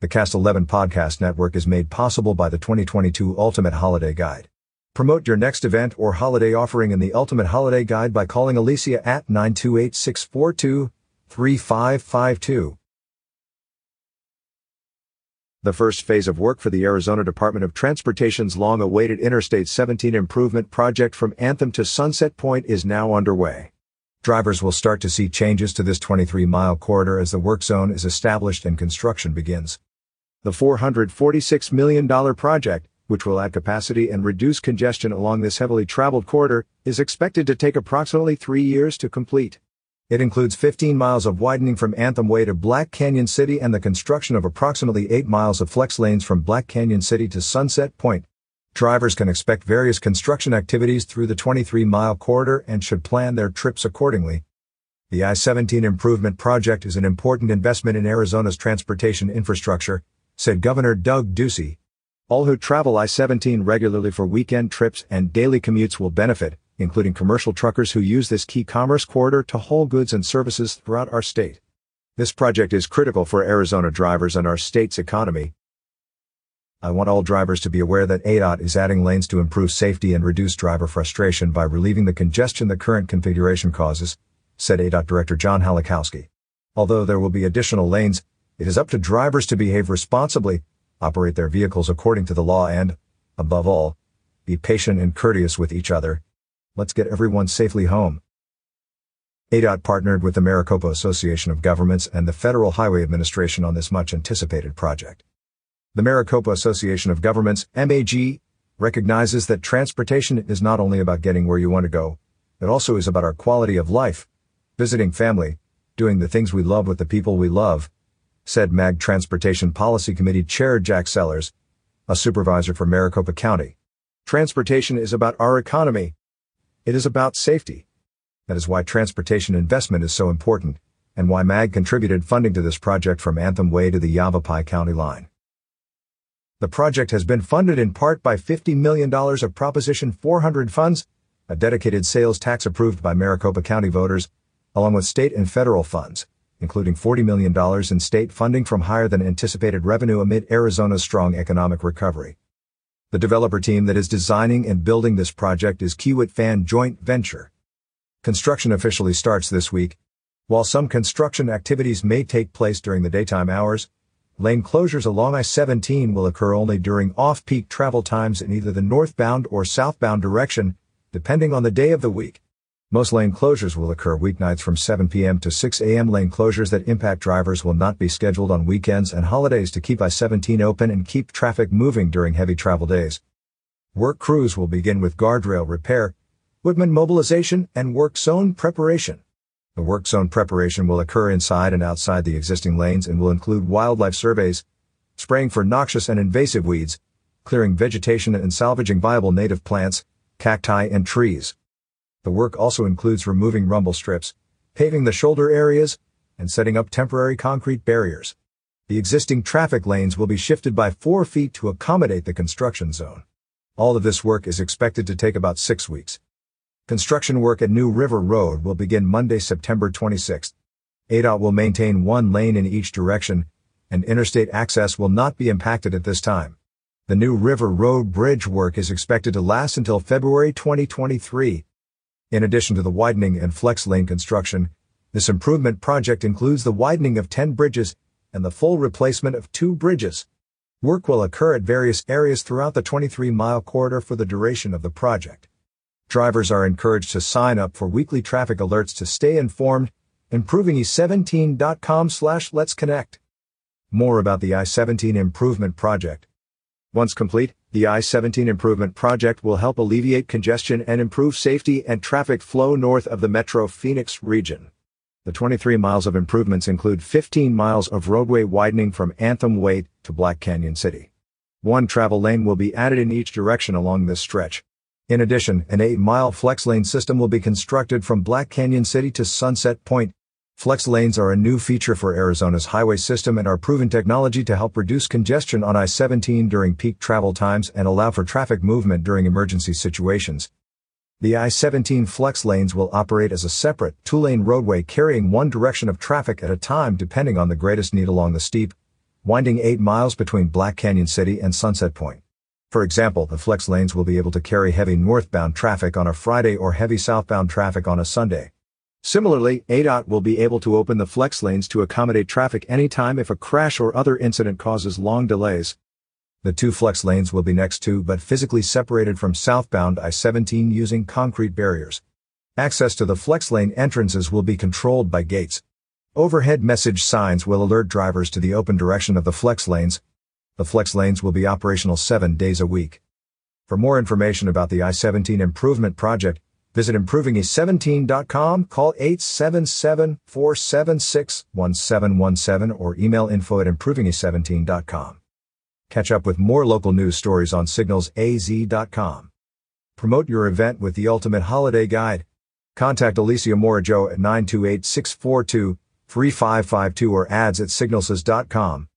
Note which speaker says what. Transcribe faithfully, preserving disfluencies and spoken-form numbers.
Speaker 1: The Cast eleven Podcast Network is made possible by the twenty twenty-two Ultimate Holiday Guide. Promote your next event or holiday offering in the Ultimate Holiday Guide by calling Alicia at nine two eight, six four two, three five five two. The first phase of work for the Arizona Department of Transportation's long-awaited Interstate seventeen improvement project from Anthem to Sunset Point is now underway. Drivers will start to see changes to this twenty-three mile corridor as the work zone is established and construction begins. The four hundred forty-six million dollars project, which will add capacity and reduce congestion along this heavily traveled corridor, is expected to take approximately three years to complete. It includes fifteen miles of widening from Anthem Way to Black Canyon City and the construction of approximately eight miles of flex lanes from Black Canyon City to Sunset Point. Drivers can expect various construction activities through the twenty-three mile corridor and should plan their trips accordingly. The I seventeen improvement project is an important investment in Arizona's transportation infrastructure, said Governor Doug Ducey. All who travel I seventeen regularly for weekend trips and daily commutes will benefit, including commercial truckers who use this key commerce corridor to haul goods and services throughout our state. This project is critical for Arizona drivers and our state's economy. I want all drivers to be aware that A D O T is adding lanes to improve safety and reduce driver frustration by relieving the congestion the current configuration causes, said A D O T Director John Halikowski. Although there will be additional lanes, it is up to drivers to behave responsibly, operate their vehicles according to the law and, above all, be patient and courteous with each other. Let's get everyone safely home. A D O T partnered with the Maricopa Association of Governments and the Federal Highway Administration on this much-anticipated project. The Maricopa Association of Governments, M A G, recognizes that transportation is not only about getting where you want to go, it also is about our quality of life, visiting family, doing the things we love with the people we love, said M A G Transportation Policy Committee Chair Jack Sellers, a supervisor for Maricopa County. Transportation is about our economy. It is about safety. That is why transportation investment is so important, and why M A G contributed funding to this project from Anthem Way to the Yavapai County line. The project has been funded in part by fifty million dollars of Proposition four hundred funds, a dedicated sales tax approved by Maricopa County voters, along with state and federal funds, including forty million dollars in state funding from higher than anticipated revenue amid Arizona's strong economic recovery. The developer team that is designing and building this project is Kiewit Fan Joint Venture. Construction officially starts this week. While some construction activities may take place during the daytime hours, lane closures along I seventeen will occur only during off-peak travel times in either the northbound or southbound direction, depending on the day of the week. Most lane closures will occur weeknights from seven p m to six a m Lane closures that impact drivers will not be scheduled on weekends and holidays to keep I seventeen open and keep traffic moving during heavy travel days. Work crews will begin with guardrail repair, woodman mobilization, and work zone preparation. The work zone preparation will occur inside and outside the existing lanes and will include wildlife surveys, spraying for noxious and invasive weeds, clearing vegetation and salvaging viable native plants, cacti and trees. The work also includes removing rumble strips, paving the shoulder areas, and setting up temporary concrete barriers. The existing traffic lanes will be shifted by four feet to accommodate the construction zone. All of this work is expected to take about six weeks. Construction work at New River Road will begin Monday, September twenty-sixth. A D O T will maintain one lane in each direction, and interstate access will not be impacted at this time. The New River Road bridge work is expected to last until February twenty twenty-three. In addition to the widening and flex lane construction, this improvement project includes the widening of ten bridges and the full replacement of two bridges. Work will occur at various areas throughout the twenty-three mile corridor for the duration of the project. Drivers are encouraged to sign up for weekly traffic alerts to stay informed, improving e seventeen dot com slash let's connect. More about the I seventeen improvement project. Once complete, the I seventeen improvement project will help alleviate congestion and improve safety and traffic flow north of the Metro Phoenix region. The twenty-three miles of improvements include fifteen miles of roadway widening from Anthem Way to Black Canyon City. One travel lane will be added in each direction along this stretch. In addition, an eight mile flex lane system will be constructed from Black Canyon City to Sunset Point. Flex lanes are a new feature for Arizona's highway system and are proven technology to help reduce congestion on I seventeen during peak travel times and allow for traffic movement during emergency situations. The I seventeen flex lanes will operate as a separate, two-lane roadway carrying one direction of traffic at a time depending on the greatest need along the steep, winding eight miles between Black Canyon City and Sunset Point. For example, the flex lanes will be able to carry heavy northbound traffic on a Friday or heavy southbound traffic on a Sunday. Similarly, A D O T will be able to open the flex lanes to accommodate traffic anytime if a crash or other incident causes long delays. The two flex lanes will be next to but physically separated from southbound I seventeen using concrete barriers. Access to the flex lane entrances will be controlled by gates. Overhead message signs will alert drivers to the open direction of the flex lanes. The flex lanes will be operational seven days a week. For more information about the I seventeen Improvement Project, visit improving e seventeen dot com, call eight seven seven, four seven six, one seven one seven or email info at improving e seventeen dot com. Catch up with more local news stories on signals a z dot com. Promote your event with the Ultimate Holiday Guide. Contact Alicia Morajo at nine two eight, six four two, three five five two or ads at signalsys dot com.